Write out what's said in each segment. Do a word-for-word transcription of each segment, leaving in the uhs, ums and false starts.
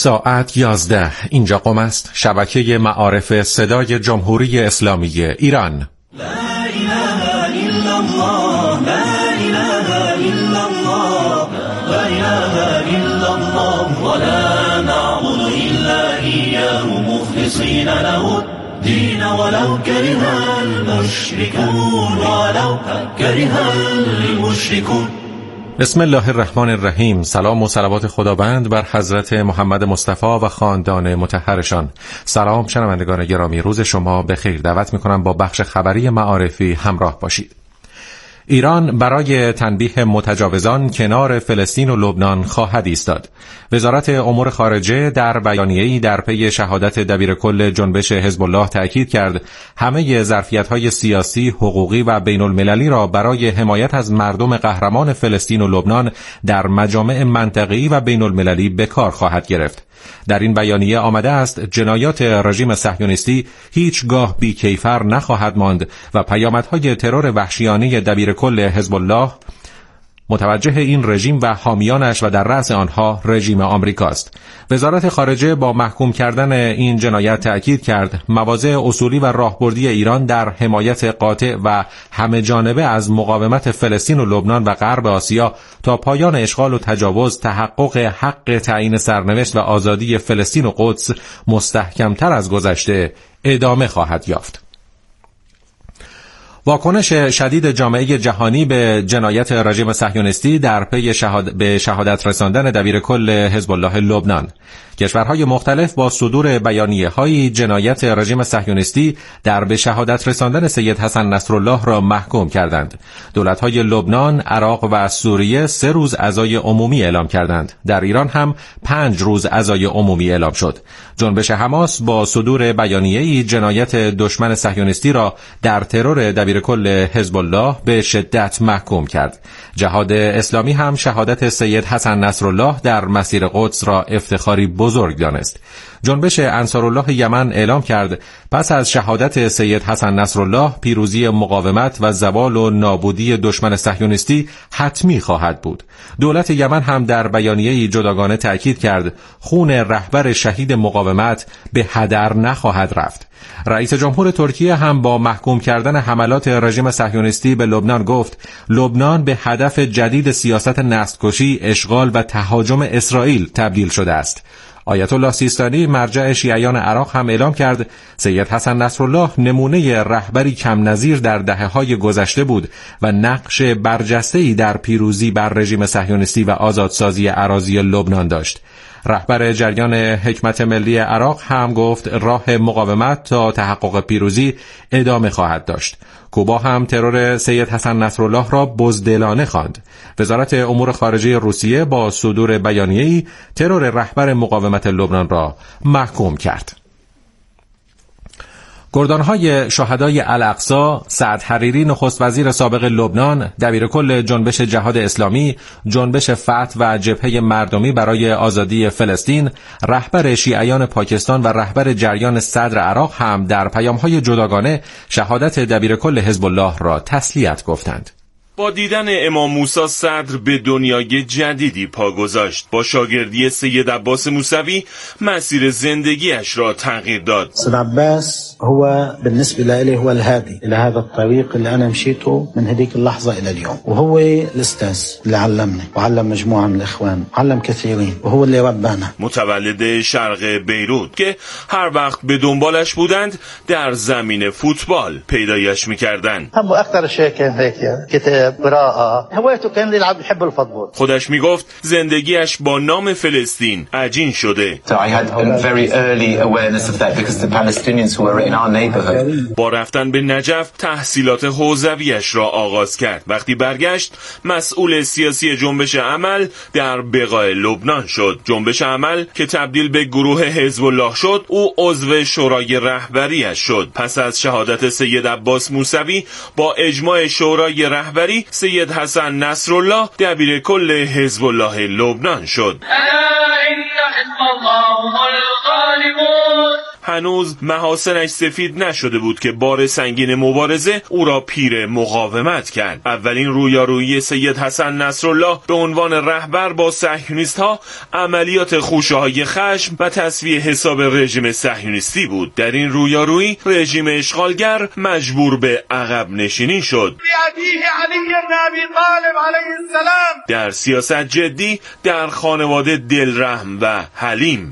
ساعت یازده. اینجا قم است، شبکه معارف صدای جمهوری اسلامی ایران. لا اله الا الله، لا اله الا الله، لا اله الا الله، ولا نعبد الا اياه مخلصين له الدين ولو كره المشركون، ولو كره المشركون. بسم الله الرحمن الرحیم. سلام و صلوات خداوند بر حضرت محمد مصطفی و خاندان مطهرشان. سلام شنوندگان گرامی، روز شما بخیر. دعوت میکنم با بخش خبری معارفی همراه باشید. ایران برای تنبیه متجاوزان کنار فلسطین و لبنان خواهد ایستاد. وزارت امور خارجه در بیانیه‌ای در پی شهادت دبیرکل جنبش حزب الله تأکید کرد همه ظرفیت‌های سیاسی، حقوقی و بین‌المللی را برای حمایت از مردم قهرمان فلسطین و لبنان در مجامع منطقه‌ای و بین‌المللی به کار خواهد گرفت. در این بیانیه آمده است جنایات رژیم صهیونیستی هیچگاه بی‌کیفر نخواهد ماند و پیامدهای ترور وحشیانه دبیرکل حزب الله متوجه این رژیم و حامیانش و در رأس آنها رژیم آمریکاست. وزارت خارجه با محکوم کردن این جنایت تأکید کرد مواضع اصولی و راهبردی ایران در حمایت قاطع و همه جانبه از مقاومت فلسطین و لبنان و غرب آسیا تا پایان اشغال و تجاوز، تحقق حق تعیین سرنوشت و آزادی فلسطین و قدس مستحکمتر از گذشته ادامه خواهد یافت. واکنش شدید جامعه جهانی به جنایت رژیم صهیونیستی در پی شهاد... به شهادت رساندن دبیرکل حزب الله لبنان. کشورهای مختلف با صدور بیانیه‌های جنایت رژیم صهیونیستی در به شهادت رساندن سید حسن نصرالله را محکوم کردند. دولت‌های لبنان، عراق و سوریه سه روز عزای عمومی اعلام کردند. در ایران هم پنج روز عزای عمومی اعلام شد. جنبش حماس با صدور بیانیه‌ای جنایت دشمن صهیونیستی را در ترور دبیرکل حزب الله به شدت محکوم کرد. جهاد اسلامی هم شهادت سید حسن نصرالله در مسیر قدس را افتخاری بزرگ دانست. جنبش انصارالله یمن اعلام کرد پس از شهادت سید حسن نصرالله پیروزی مقاومت و زوال و نابودی دشمن صهیونیستی حتمی خواهد بود. دولت یمن هم در بیانیه‌ای جداگانه تأکید کرد خون رهبر شهید مقاومت به هدر نخواهد رفت. رئیس جمهور ترکیه هم با محکوم کردن حملات رژیم صهیونیستی به لبنان گفت لبنان به هدف جدید سیاست نسل‌کشی، اشغال و تهاجم اسرائیل تبدیل شده است. آیت الله سیستانی مرجع شیعیان عراق هم اعلام کرد سید حسن نصرالله نمونه رهبری کم نظیر در دهه‌های گذشته بود و نقش برجسته‌ای در پیروزی بر رژیم صهیونیستی و آزادسازی اراضی لبنان داشت. رهبر جریان حکمت ملی عراق هم گفت راه مقاومت تا تحقق پیروزی ادامه خواهد داشت. کوبا هم ترور سید حسن نصرالله را بزدلانه خواند. وزارت امور خارجه روسیه با صدور بیانیه‌ای ترور رهبر مقاومت لبنان را محکوم کرد. گردانهای شهدای الاقصی، سعد حریری نخست وزیر سابق لبنان، دبیرکل جنبش جهاد اسلامی، جنبش فتح و جبهه مردمی برای آزادی فلسطین، رهبر شیعیان پاکستان و رهبر جریان صدر عراق هم در پیام‌های جداگانه شهادت دبیرکل حزب الله را تسلیت گفتند. با دیدن امام موسی صدر به دنیای جدیدی پا گذاشت. با شاگردی سید عباس موسوی مسیر زندگیش را تغییر داد. سید عباس هو بالنسبه لي هو الهادي الى هذا الطريق اللي انا مشيته من هذيك اللحظه الى اليوم وهو الاستاذ اللي علمني وعلم مجموعه من الاخوان وعلم كثيرين وهو اللي ربانا. متولد شرق بیروت که هر وقت به دنبالش بودند در زمین فوتبال پیدایش می‌کردند. هم اكثر شيء كان هيك كتاب قراءه هوايته كان يلعب يحب الفوتبال. خودش میگفت زندگیش با نام فلسطین عجین شده. So I had a very early awareness of that because the Palestinians who were in our neighborhood. با رفتن به نجف تحصیلات حوزویش را آغاز کرد. وقتی برگشت مسئول سیاسی جنبش عمل در بقاع لبنان شد. جنبش عمل که تبدیل به گروه حزب الله شد، او عضو شورای رهبریش شد. پس از شهادت سید عباس موسوی با اجماع شورای رهبری سید حسن نصرالله دبیرکل حزب الله لبنان شد. هنوز محاسنش سفید نشده بود که بار سنگین مبارزه او را پیر مقاومت کرد. اولین رویارویی سید حسن نصرالله به عنوان رهبر با صهیونیست‌ها عملیات خوشه‌های خشم و تصفیه حساب رژیم صهیونیستی بود. در این رویارویی رژیم اشغالگر مجبور به عقب نشینی شد. در سیاست جدی، در خانواده دلرحم و حلیم.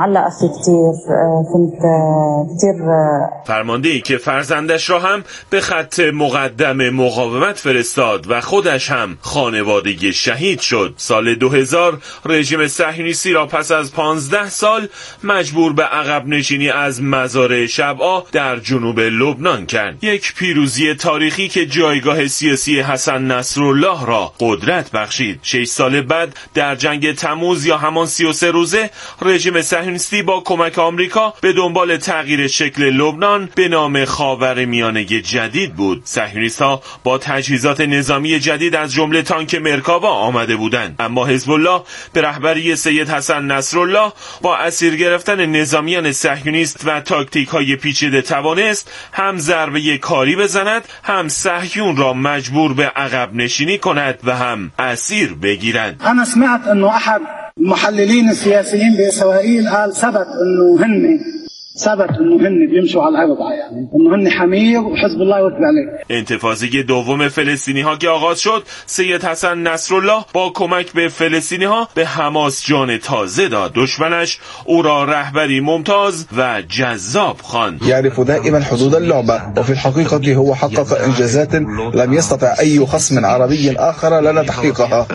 فرمانده‌ای که فرزندش را هم به خط مقدم مقاومت فرستاد و خودش هم خانواده شهید شد. سال دو هزار رژیم صهیونیستی را پس از پانزده سال مجبور به عقب نشینی از مزارع شبعا در جنوب لبنان کرد. یک پیروزی تاریخی که جایگاه سیاسی حسن نصرالله را قدرت بخشید. شش سال بعد در جنگ تموز یا همان سی و سه روزه رژیم صهیونیستی با کمک آمریکا به دنبال تغییر شکل لبنان به نام خاورمیانه جدید بود. صهیونیست‌ها با تجهیزات نظامی جدید از جمله تانک مرکاوا آمده بودند، اما حزب الله به رهبری سید حسن نصرالله با اسیر گرفتن نظامیان صهیونیست و تاکتیک‌های پیچیده توانست هم ضربه کاری بزند، هم صهیون را مجبور به عقب نشینی کند و هم اسیر بگیرد. انا سمعت انه احد المحللين السياسيين باسرائيل قال ثبت انه هن ثبت انه هن بيمشوا على الارض، يعني انه هن حمير وحزب الله يوكل عليه. انتفاضه دوم فلسطینی ها که آغاز شد، سید حسن نصرالله با کمک به فلسطینی ها به حماس جان تازه داد. دشمنش او را رهبری ممتاز و جذاب خواند. يعرف دائما حدود اللعبه وفي الحقيقه هو حقق انجازات لم يستطع اي خصم عربي آخر لنا تحقيقها.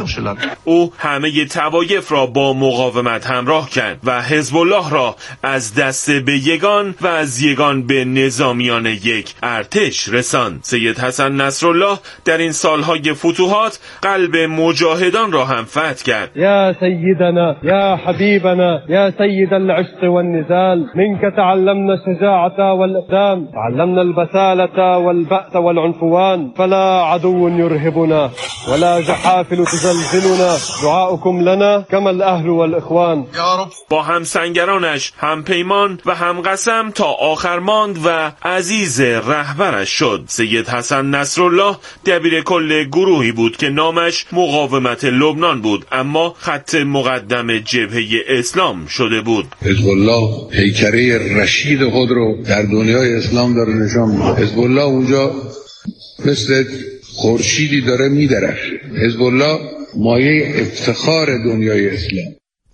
او همه طوایف را با مقاومت همراه کرد و حزب الله را از دست به یگان و از یگان به نظامیان یک ارتش رساند. سید حسن نصرالله در این سالهای فتوحات قلب مجاهدان را هم فتح کرد. یا سیدنا یا حبیبنا یا سید العشق والنزال منك تعلمنا الشجاعة والإقدام تعلمنا البسالة والبأس والعنفوان فلا عدو يرهبنا ولا جحافل تزلزلنا دعاؤكم لنا كما الأهل والإخوان. با همسنگرانش هم پیمان و هم قسم تا آخر ماند و عزیز رهبرش شد. سید حسن نصرالله دبیر کل گروهی بود که نامش مقاومت لبنان بود، اما خط مقدم جبهه اسلام شده بود. حزب الله پیکره رشید خود رو در دنیای اسلام داره نشان میده. حزب الله اونجا مثل خورشیدی داره میدرخشه. حزب الله مایه افتخار دنیای اسلام.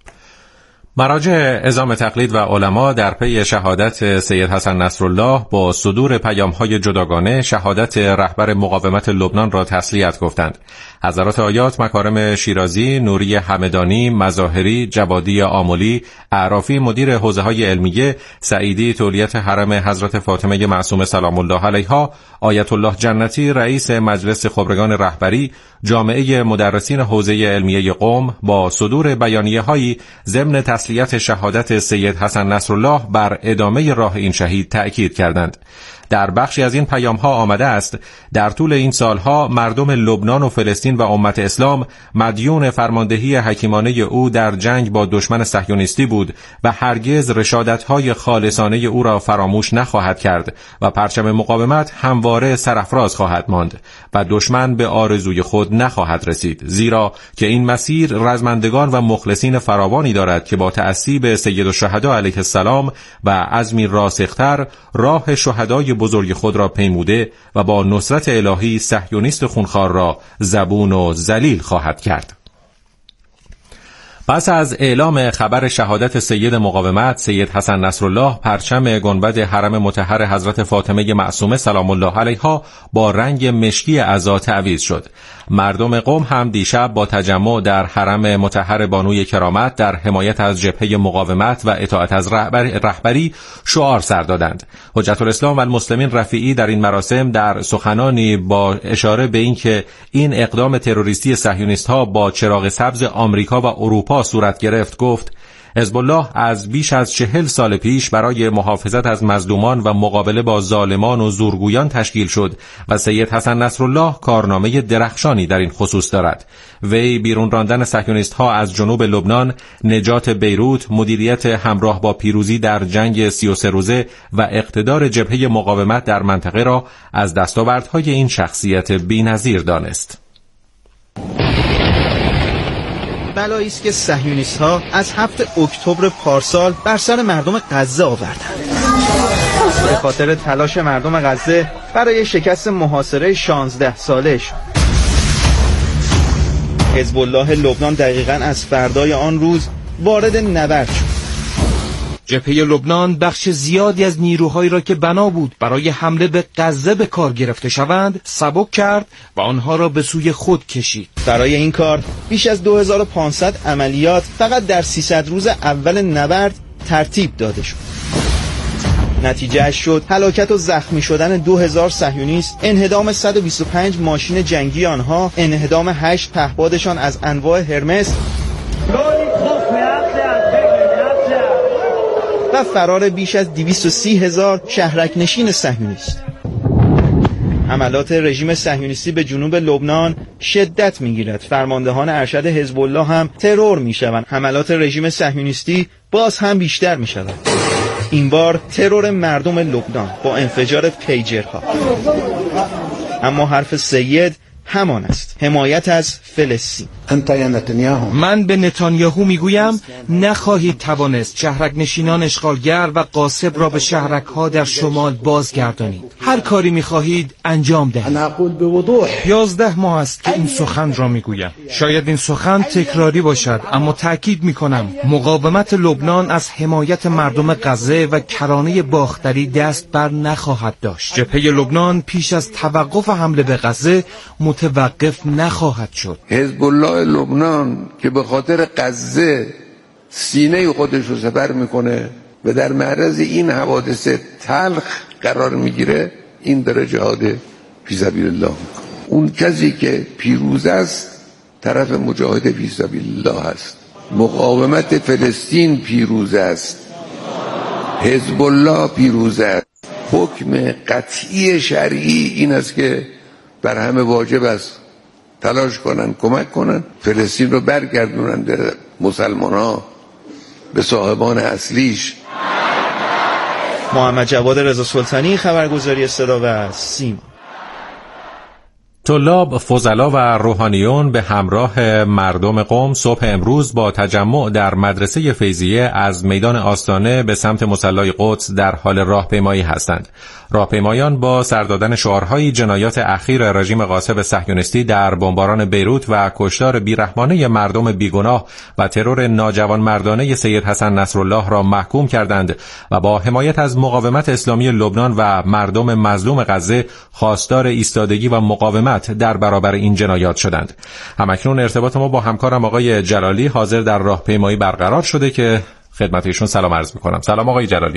مراجع عظام تقلید و علما در پی شهادت سید حسن نصرالله با صدور پیام‌های جداگانه شهادت رهبر مقاومت لبنان را تسلیت گفتند. حضرات آیات مکارم شیرازی، نوری همدانی، مظاهری، جوادی آملی، اعرافی مدیر حوزه‌های علمیه، سعیدی تولیت حرم حضرت فاطمه معصومه سلام الله علیها، آیت الله جنتی رئیس مجلس خبرگان رهبری، جامعه مدرسین حوزه علمیه قم با صدور بیانیه‌هایی ضمن تسلیت شهادت سید حسن نصرالله بر ادامه راه این شهید تأکید کردند. در بخشی از این پیام‌ها آمده است در طول این سالها مردم لبنان و فلسطین و امت اسلام مدیون فرماندهی حکیمانه او در جنگ با دشمن صهیونیستی بود و هرگز رشادت‌های خالصانه او را فراموش نخواهد کرد و پرچم مقاومت همواره سرافراز خواهد ماند و دشمن به آرزوی خود نخواهد رسید، زیرا که این مسیر رزمندگان و مخلصین فراوانی دارد که با تأسی به سید الشهدا علیه السلام و عزمی راسختر راه شهدای بزرگ خود را پیموده و با نصرت الهی صهیونیست خونخوار را زبون و ذلیل خواهد کرد. پس از اعلام خبر شهادت سید مقاومت سید حسن نصرالله، پرچم گنبد حرم مطهر حضرت فاطمه معصومه سلام الله علیها با رنگ مشکی عزا تعویض شد. مردم قم هم دیشب با تجمع در حرم مطهر بانوی کرامت در حمایت از جبهه مقاومت و اطاعت از رهبری شعار سر دادند. حجت الاسلام و المسلمین رفیعی در این مراسم در سخنانی با اشاره به اینکه این اقدام تروریستی صهیونیست‌ها با چراغ سبز آمریکا و اروپا صورت گرفت گفت: حزب الله از بیش از چهل سال پیش برای محافظت از مظلومان و مقابله با ظالمان و زورگویان تشکیل شد و سید حسن نصرالله کارنامه درخشانی در این خصوص دارد. وی بیرون راندن صهیونیست‌ها از جنوب لبنان، نجات بیروت، مدیریت همراه با پیروزی در جنگ سی و سه روزه و اقتدار جبهه مقاومت در منطقه را از دستاوردهای این شخصیت بی‌نظیر دانست. بلایی است که صهیونیست‌ها از هفتم اکتبر پارسال بر سر مردم غزه آوردند. به خاطر تلاش مردم غزه برای شکست محاصره شانزده سالش، حزب الله لبنان دقیقاً از فردای آن روز وارد نبرد شد. جبهه لبنان بخش زیادی از نیروهایی را که بنا بود برای حمله به غزه به کار گرفته شوند سبک کرد و آنها را به سوی خود کشید. برای این کار بیش از دو هزار و پانصد عملیات فقط در سیصد روز اول نبرد ترتیب داده شد. نتیجه اش شد هلاکت و زخمی شدن دو هزار صهیونیست، انهدام صد و بیست و پنج ماشین جنگی آنها، انهدام هشت پهپادشان از انواع هرمس و فرار بیش از دویست و سی هزار شهرک نشین صهیونیست. حملات رژیم صهیونیستی به جنوب لبنان شدت می‌گیرد. فرماندهان ارشد حزب الله هم ترور می‌شوند. حملات رژیم صهیونیستی باز هم بیشتر می‌شود. این بار ترور مردم لبنان با انفجار پیجرها. اما حرف سید همان است: حمایت از فلسطین. من به نتانیاهو میگویم نخواهید توانست شهرک نشینان اشغالگر و غاصب را به شهرک ها در شمال بازگردانید. هر کاری میخواهید انجام دهید. یازده ماه است که این سخن را میگویم. شاید این سخن تکراری باشد، اما تأکید میکنم مقاومت لبنان از حمایت مردم غزه و کرانه باختری دست بر نخواهد داشت. جبهه لبنان پیش از توقف حمله به غزه متوقف نخواهد شد. حزب الله لبنان که به خاطر غزه سینه خودش رو سپر میکنه و در معرض این حوادث تلخ قرار میگیره، این داره جهاد فی سبیل الله میکنه. اون کسی که پیروز است طرف مجاهد فی سبیل الله است. مقاومت فلسطین پیروز است، حزب الله پیروز است. حکم قطعی شرعی این است که بر همه واجب است تلاش کنن، کمک کنن، فلسطین رو برگردونن به مسلمان ها، به صاحبان اصلیش. محمد جواد رضا سلطانی، خبرگزاری صدا و سیما. طلاب، فضلا و روحانیون به همراه مردم قم صبح امروز با تجمع در مدرسه فیضیه از میدان آستانه به سمت مصلی قدس در حال راهپیمایی هستند. راهپیمایان با سر دادن شعارهای جنایات اخیر رژیم غاصب صهیونیستی در بمباران بیروت و کشتار بیرحمانه مردم بیگناه و ترور ناجوانمردانه سید حسن نصرالله را محکوم کردند و با حمایت از مقاومت اسلامی لبنان و مردم مظلوم غزه خواستار ایستادگی و مقاومت در برابر این جنایات شدند. همکنون ارتباط ما با همکارم آقای جلالی حاضر در راهپیمایی برقرار شده که خدمت ایشون سلام عرض می‌کنم. سلام آقای جلالی.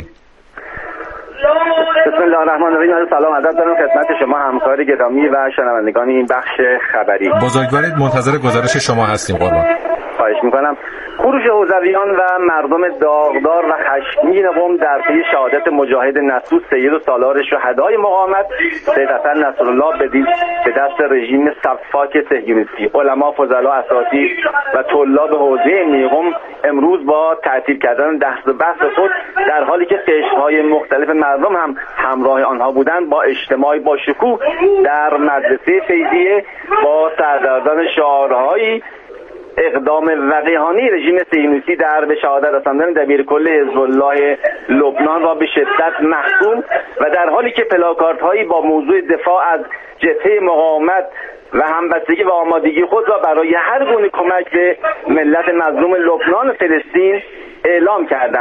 بسم الله الرحمن الرحیم. سلام عرض دارم خدمت شما همکار گرامی و شنوندگان این بخش خبری. بزرگوارید، منتظر گزارش شما هستیم قربان. خواهش میکنم. خروش حوزویان و مردم داغدار و خشمگین قم در پی شهادت مجاهد نصوص سید و سالار شهدای مقاومت سید حسن نصرالله به دست رژیم سفاک صهیونیستی، علما، فضلا، اساتید و طلاب حوزه میقم امروز با تعطیل کردن دست و بحث خود در حالی که قشرهای مختلف مردم هم همراه آنها بودند با اجتماعی با شکوه در مدرسه فیضیه با سردردان شعارهایی اقدام وقیحانه رژیم صهیونیستی در به شهادت رساندن دبیرکل حزب الله لبنان را به شدت محکوم و در حالی که پلاکاردهایی با موضوع دفاع از جبهه مقاومت و همبستگی و آمادگی خود را برای هر گونه کمک به ملت مظلوم لبنان و فلسطین اعلام کردند.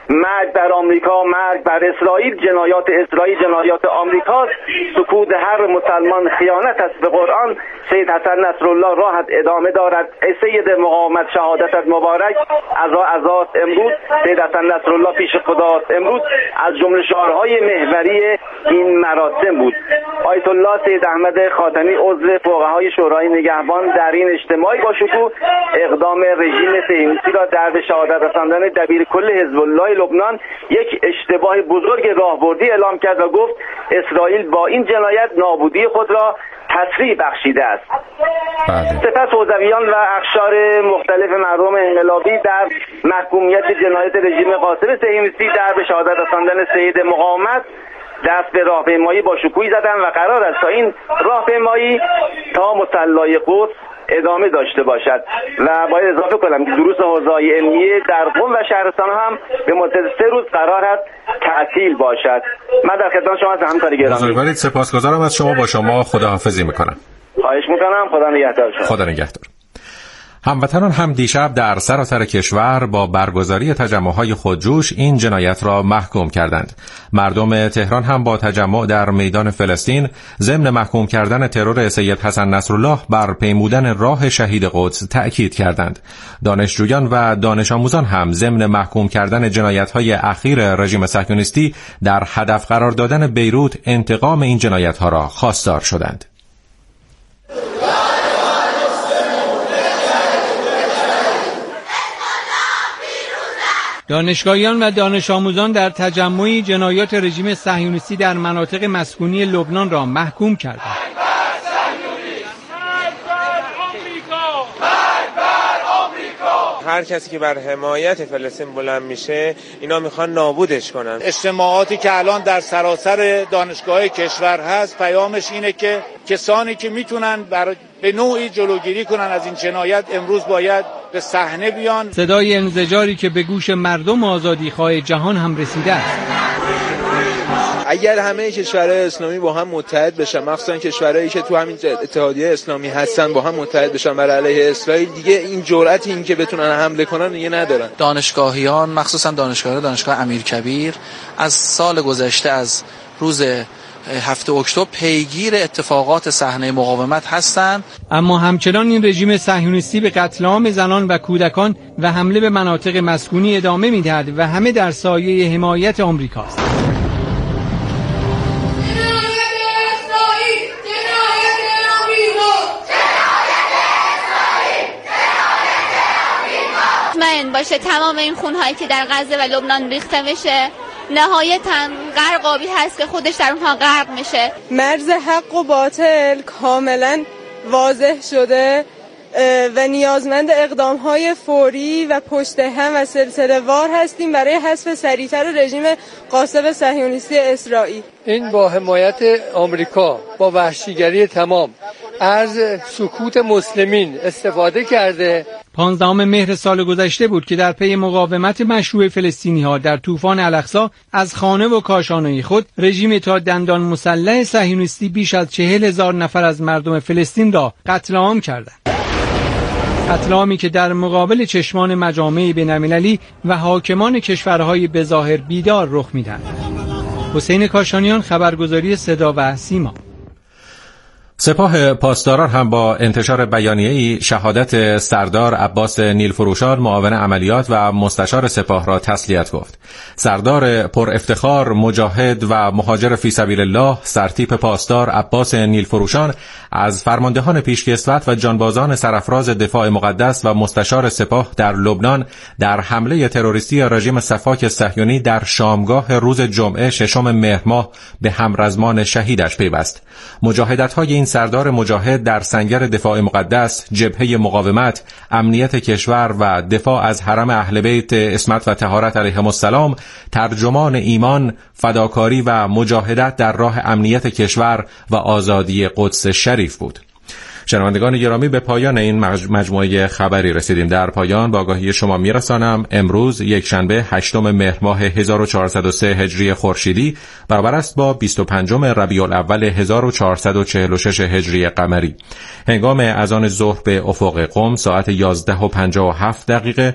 مرگ بر آمریکا، مرگ بر اسرائیل، جنایات اسرائیل جنایات آمریکاست، سکوت هر مسلمان خیانت است به قرآن. سید حسن نصرالله راهت ادامه دارد. سید مقاومت شهادتت مبارک. عزا عزاست امروز. سید حسن نصرالله پیش خداست امروز. از جمله شعارهای محوری این مراسم بود. آیت الله سید احمد خاتمی عضو فقهای شورای نگهبان در این اجتماعی با شکوه اقدام رژیم صهیونیستی را در به شهادت رساندن دبیرکل حزب الله لبنان یک اشتباه بزرگ راهبردی اعلام کرد و گفت اسرائیل با این جنایت نابودی خود را تسریع بخشیده است. سپس حوزویان و اقشار مختلف مردم انقلابی در محکومیت جنایت رژیم قاصر صهیونیستی در به شهادت رساندن سید مقاومت دست به راهپیمایی با شکوهی زدن و قرار است تا این راهپیمایی تا مصلی قدس ادامه داشته باشد. و باید اضافه کنم که دروس حوزه‌های علمیه در قم و شهرستان هم به مدت سه روز قرار است تعطیل باشد. من در خدمت شما هستم همکار گرامی. بزرگوارید سپاسگزارم از شما. با شما خداحافظی میکنم. خواهش میکنم. خدا نگهدار شما. خدا نگهدار. هموطنان هم دیشب در سراسر کشور با برگزاری تجمع‌های خودجوش این جنایت را محکوم کردند. مردم تهران هم با تجمع در میدان فلسطین ضمن محکوم کردن ترور سید حسن نصرالله بر پیمودن راه شهید قدس تأکید کردند. دانشجویان و دانش آموزان هم ضمن محکوم کردن جنایت‌های اخیر رژیم صهیونیستی در هدف قرار دادن بیروت انتقام این جنایت‌ها را خواستار شدند. دانشگاهیان و دانش آموزان در تجمعی جنایات رژیم صهیونیستی در مناطق مسکونی لبنان را محکوم کردند. هر کسی که بر حمایت فلسطین بلند میشه اینا میخوان نابودش کنن. اجتماعاتی که الان در سراسر دانشگاه کشور هست پیامش اینه که کسانی که میتونن بر به نوعی جلوگیری کنن از این جنایت امروز باید به صحنه بیان. صدای انزجاری که به گوش مردم آزادیخواه جهان هم رسیده است. اگر همه کشورهای اسلامی با هم متحد بشن، مخصوصا کشورهایی که تو همین اتحادیه اسلامی هستن با هم متحد بشن بر علیه اسرائیل، دیگه این جرأتی این که بتونن حمله کنن دیگه ندارن. دانشگاهیان مخصوصا دانشگاه دانشگاه امیرکبیر از سال گذشته از روز هفته اکتبر پیگیر اتفاقات صحنه مقاومت هستند. اما همچنان این رژیم صهیونیستی به قتل عام زنان و کودکان و حمله به مناطق مسکونی ادامه می‌دهد و همه در سایه حمایت آمریکاست. مطمئن باشه تمام این خونهایی که در غزه و لبنان ریخته میشه نهایتاً غرق آبی هست که خودش در اونها غرق میشه. مرز حق و باطل کاملا واضح شده و نیازمند اقدام‌های فوری و پشت هم و سلسله وار هستیم برای حذف سریعتر رژیم غاصب صهیونیستی اسرائیل. این با حمایت آمریکا با وحشیگری تمام از سکوت مسلمین استفاده کرده. پانزدهم مهر سال گذشته بود که در پی مقاومت مشروع فلسطینی‌ها در طوفان الاقصی از خانه و کاشانه خود رژیم تا دندان مسلح صهیونیستی بیش از چهل هزار نفر از مردم فلسطین را قتل عام کرده. قتل عامی که در مقابل چشمان مجامع بین‌المللی و حاکمان کشورهای بظاهر بیدار رخ می‌دهد. حسین کاشانیان، خبرگزاری صدا و سیما. سپاه پاسداران هم با انتشار بیانیه‌ای شهادت سردار عباس نیلفروشان معاون عملیات و مستشار سپاه را تسلیت گفت. سردار پر افتخار، مجاهد و مهاجر فی سبیل الله سرتیپ پاسدار عباس نیلفروشان از فرماندهان پیشکسوت و جانبازان سرافراز دفاع مقدس و مستشار سپاه در لبنان در حمله تروریستی رژیم صفاک صهیونی در شامگاه روز جمعه ششم مهر ماه به همرزمان شهیدش پیوست. مجاهدت‌های این سردار مجاهد در سنگر دفاع مقدس، جبهه مقاومت، امنیت کشور و دفاع از حرم اهل بیت عصمت و طهارت علیهم السلام ترجمان ایمان، فداکاری و مجاهدت در راه امنیت کشور و آزادی قدس شریف بود. شنوندگان گرامی، به پایان این مجموعه خبری رسیدیم. در پایان با آگاهی شما میرسانم امروز یک شنبه هشتم مهر ماه هزار و چهارصد و سه هجری خورشیدی برابر است با بیست و پنجم ربیع الاول هزار و چهارصد و چهل و شش هجری قمری. هنگام اذان ظهر به افق قم ساعت یازده و پنجاه و هفت دقیقه،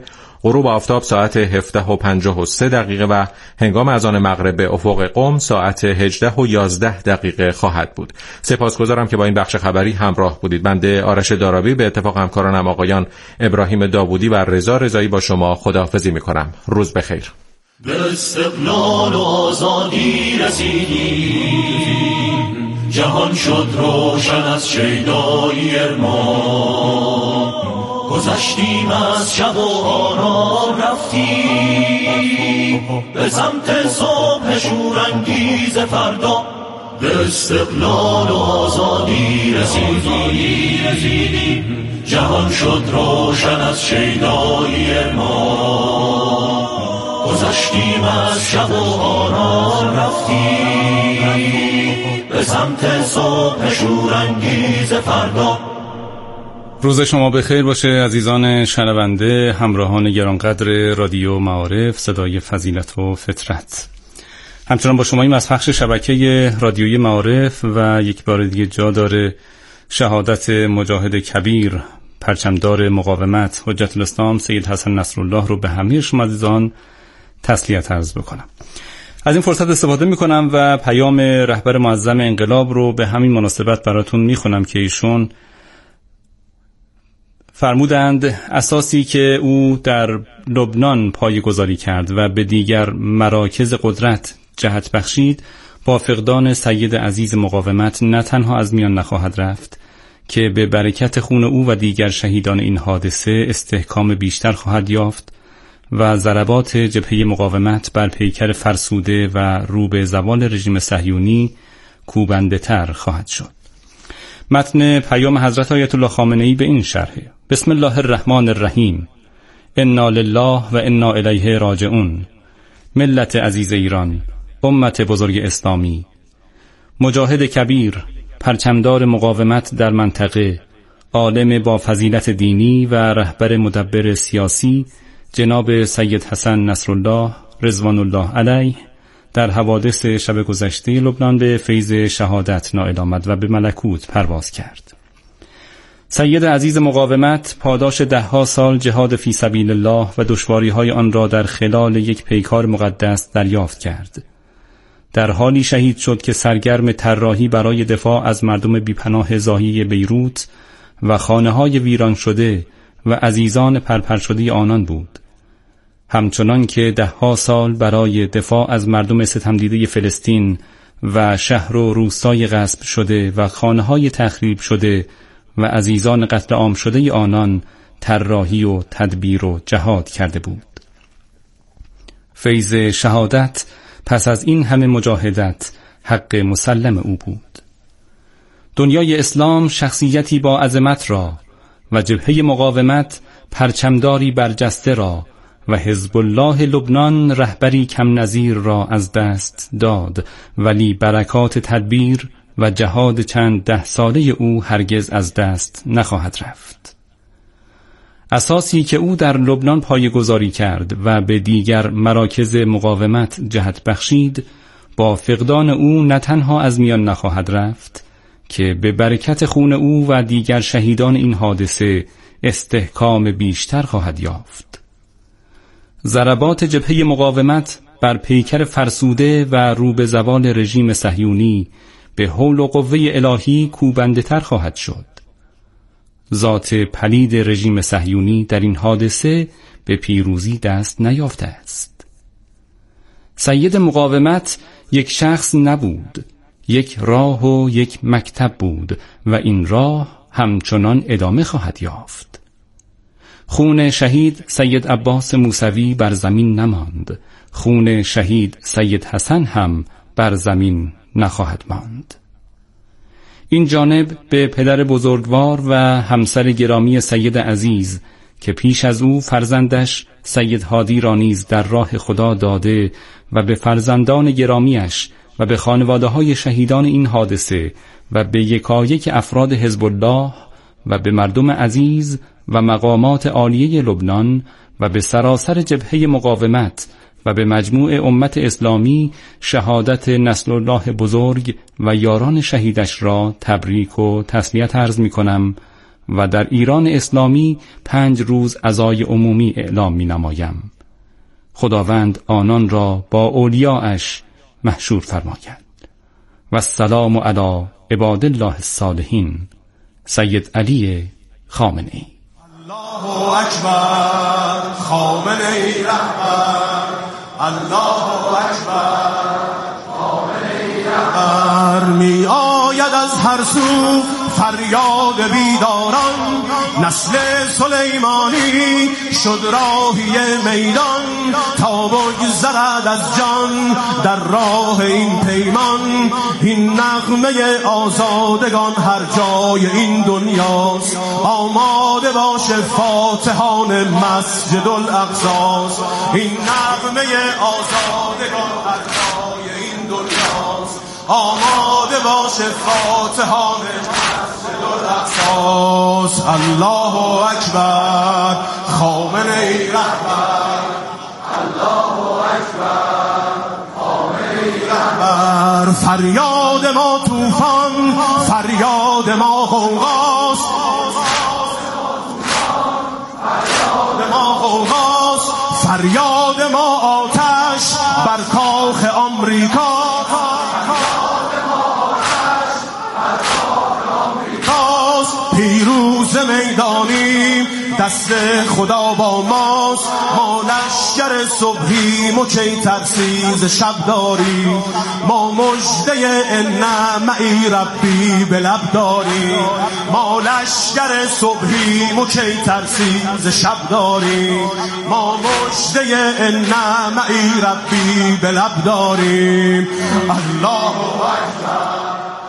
غروب آفتاب ساعت هفده و پنجاه و سه دقیقه و هنگام اذان مغرب به افق قم ساعت هجده و یازده دقیقه خواهد بود. سپاسگزارم که با این بخش خبری همراه بودید. بنده آرش دارابی به اتفاق همکارانم آقایان ابراهیم داوودی و رضا رضایی با شما خداحافظی می‌کنم. روز بخیر. به استقلال و آزادی رسیدیم، جهان شد روشن از شیدایی ارمان، گذشتیم از شب و آرام رفتیم به سمت صبح شورانگیز فردا. به استقلال و آزادی رسیدیم، جهان شد روشن از شیدایی ارمان، گذشتیم از شب و آرام رفتیم به سمت صبح شورانگیز فردا. روز شما بخیر باشه عزیزان شنونده، همراهان گرانقدر رادیو معارف صدای فضیلت و فطرت. همچنان با شماییم از پخش شبکه رادیویی معارف و یک بار دیگه جا داره شهادت مجاهد کبیر، پرچمدار مقاومت، حجت الاسلام سید حسن نصرالله رو به همه شما عزیزان تسلیت عرض بکنم. از این فرصت استفاده میکنم و پیام رهبر معظم انقلاب رو به همین مناسبت براتون میخونم که ایشون فرمودند اساسی که او در لبنان پایه‌گذاری کرد و به دیگر مراکز قدرت جهت بخشید، با فقدان سید عزیز مقاومت نه تنها از میان نخواهد رفت که به برکت خون او و دیگر شهیدان این حادثه استحکام بیشتر خواهد یافت و ضربات جبهه مقاومت بر پیکر فرسوده و رو به زوال رژیم صهیونی کوبنده تر خواهد شد. متن پیام حضرت آیت الله خامنه‌ای به این شرحه: بسم الله الرحمن الرحیم، انا لله و انا الیه راجعون. ملت عزیز ایران، امت بزرگ اسلامی، مجاهد کبیر، پرچمدار مقاومت در منطقه، عالم با فضیلت دینی و رهبر مدبر سیاسی جناب سید حسن نصرالله رضوان الله علیه در حوادث شب گذشته لبنان به فیض شهادت نائل آمد و به ملکوت پرواز کرد. سید عزیز مقاومت پاداش ده ها سال جهاد فی سبیل الله و دشواری های آن را در خلال یک پیکار مقدس دریافت کرد. در حالی شهید شد که سرگرم طراحی برای دفاع از مردم بیپناه زاهی بیروت و خانه‌های ویران شده و عزیزان پرپر شده آنان بود، همچنان که ده ها سال برای دفاع از مردم ستمدیده فلسطین و شهر و روستای غصب شده و خانه‌های تخریب شده و عزیزان قتل عام شده آنان طراحی و تدبیر و جهاد کرده بود. فیض شهادت پس از این همه مجاهدت حق مسلم او بود. دنیای اسلام شخصیتی با عظمت را و جبهه مقاومت پرچمداری برجسته را و حزب الله لبنان رهبری کم نظیر را از دست داد، ولی برکات تدبیر و جهاد چند ده ساله او هرگز از دست نخواهد رفت. اساسی که او در لبنان پایه‌گذاری کرد و به دیگر مراکز مقاومت جهت بخشید، با فقدان او نه تنها از میان نخواهد رفت که به برکت خون او و دیگر شهیدان این حادثه استحکام بیشتر خواهد یافت. ضربات جبهه مقاومت بر پیکر فرسوده و رو به زوال رژیم صهیونی به حول و قوه الهی کوبنده تر خواهد شد. ذات پلید رژیم صهیونی در این حادثه به پیروزی دست نیافته است. سید مقاومت یک شخص نبود، یک راه و یک مکتب بود و این راه همچنان ادامه خواهد یافت. خون شهید سید عباس موسوی بر زمین نماند، خون شهید سید حسن هم بر زمین نخواهد ماند. این جانب به پدر بزرگوار و همسر گرامی سید عزیز که پیش از او فرزندش سید هادی را نیز در راه خدا داده و به فرزندان گرامیش و به خانواده‌های شهیدان این حادثه و به یکایک افراد حزب الله و به مردم عزیز و مقامات عالیه لبنان و به سراسر جبهه مقاومت و به مجموع امت اسلامی شهادت نصر الله بزرگ و یاران شهیدش را تبریک و تسلیت عرض می کنم و در ایران اسلامی پنج روز عزای عمومی اعلام می نمایم. خداوند آنان را با اولیاءش محشور فرماید. و السلام علی عباد الله الصالحین. سید علی خامنه‌ای. الله اکبر خامنه‌ای رهبر، الله اکبر خامنه‌ای رهبر. می آید از هر سو فریاد بیداران، نسل سلیمانی شد راهی میدان، تا بگذرد از جان در راه این پیمان. این نغمه آزادگان هر جای این دنیاست، آماده باشه فاتحان مسجد الاقصی. این نغمه آزادگان هر جای این دنیاست، آماده باشه فاتحان مسجد الاقصی. الله اکبر خامنه‌ای رهبر، الله اکبر خامنه‌ای رهبر. فریاد ما طوفان، فریاد ما غوغاست، فریاد ما غوغاست. فریاد ما آتش بر کاخ آمریکا، پیروز میدانیم دست خدا با ماست. ما لشکر صبحیم و کی ترسیز شب داریم، ما مژده ان معی ربی به لب داریم. ما لشکر صبحیم و کی ترسیز شب داریم، ما مژده ان معی ربی به لب داریم. الله اکبر.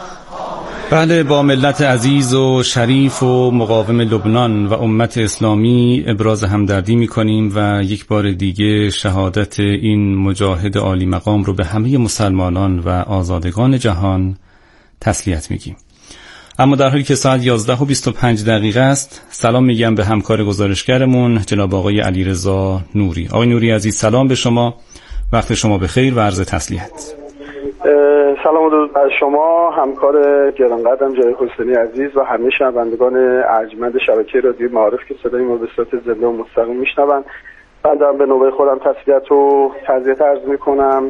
بله، با ملت عزیز و شریف و مقاوم لبنان و امت اسلامی ابراز همدردی می‌کنیم و یک بار دیگه شهادت این مجاهد عالی مقام رو به همه مسلمانان و آزادگان جهان تسلیت میگیم. اما در حالی که ساعت یازده و بیست و پنج دقیقه است، سلام میگم به همکار گزارشگرمون جناب آقای علیرضا نوری. آقای نوری عزیز، سلام به شما، وقت شما بخیر و عرض تسلیت. سلام و درود بر شما، همکار گرانقدرم جای حسینی عزیز و همه شنوندگان ارجمند شبکه رادیو معارف که صدای ما به صورت زنده و مستقیم میشنون. من دارم به نوبه خودم تسلیت و تعزیت عرض میکنم.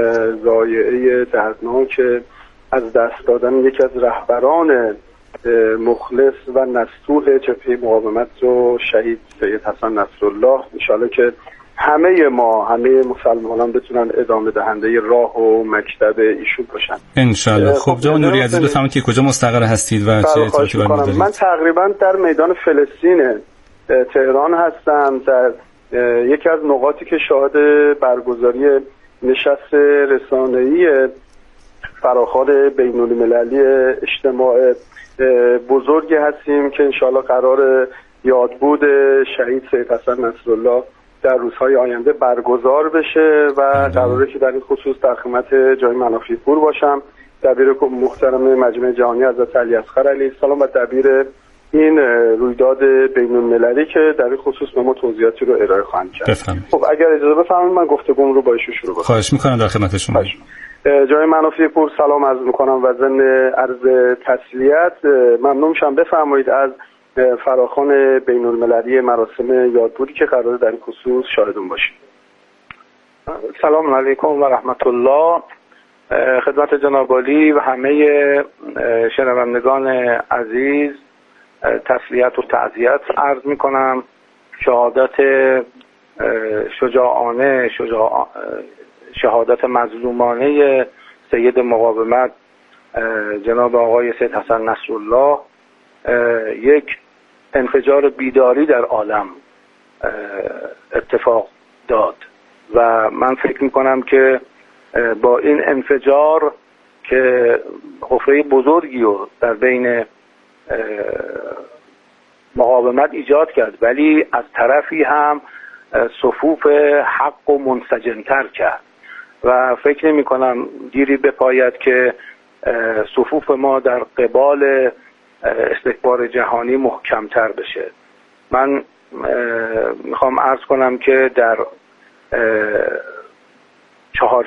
ضایعه دردناک از دست دادن یکی از رهبران مخلص و نستوح جبهه مقاومت رو شهید سید حسن نصرالله، انشالله که همه ما، همه مسلمانان بتونن ادامه دهنده راه و مکتب ایشون باشن انشالله. خب جناب نوری عزیز، بفرمایید که کجا مستقر هستید و چه اطلاعاتی دارید؟ من تقریبا در میدان فلسطین تهران هستم، در یکی از نقاطی که شاهد برگزاری نشست رسانه‌ای فراخوان بین‌المللی اجتماع بزرگی هستیم که انشالله قرار یادبود شهید سید حسن نصرالله در روزهای آینده برگزار بشه و قراره که در این خصوص در خدمت جای منافی پور باشم، دبیر محترم مجمع جهانی حضرت علی اصغر علیه السلام و دبیر این رویداد بین‌المللی که در این خصوص به ما توضیحاتی رو ارائه خواهند کرد. خب اگر اجازه بفرمایید من گفتگوم رو با ایشون شروع کنم. خواهش می‌کنم، در خدمت شما. جای منافی پور سلام عرض می‌کنم و ضمن عرض تسلیت ممنون میشم بفرمایید از فراخوان بین‌المللی مراسم یادبودی که قراره در این خصوص شاهدون باشیم. سلام علیکم و رحمت الله. خدمت جناب عالی و همه شنوندگان عزیز تسلیت و تعزیت عرض میکنم. شهادت شجاعانه شجاع... شهادت مظلومانه سید مقاومت جناب آقای سید حسن نصرالله یک انفجار بیداری در عالم اتفاق داد و من فکر میکنم که با این انفجار که حفره بزرگی رو در بین مقاومت ایجاد کرد، ولی از طرفی هم صفوف حق و منسجمتر کرد و فکر نمی کنم گیری بپاید که صفوف ما در قبال استکبار جهانی محکمتر بشه. من میخوام عرض کنم که در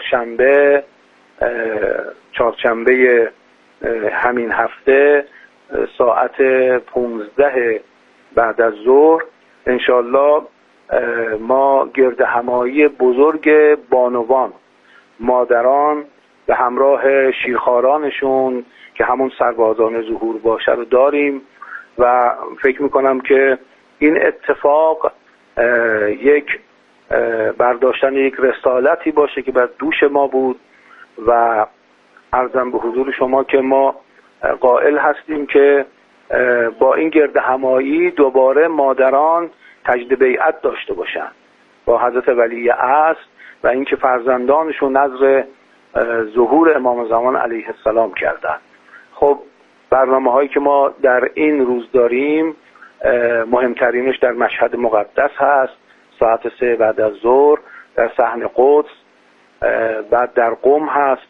چهارشنبه چهارشنبه همین هفته ساعت پونزده بعد از ظهر انشالله ما گرد همایی بزرگ بانوان، مادران به همراه شیرخوارانشون که همون سربازان ظهور باشه رو داریم و فکر میکنم که این اتفاق یک برداشتن یک رسالتی باشه که بر دوش ما بود و عرضم به حضور شما که ما قائل هستیم که با این گرد همایی دوباره مادران تجدید بیعت داشته باشن با حضرت ولی عصر و اینکه فرزندانشون نظر ظهور امام زمان علیه السلام کردن. خب برنامه هایی که ما در این روز داریم مهمترینش در مشهد مقدس هست ساعت سه بعد از ظهر، در صحن قدس، بعد در قم هست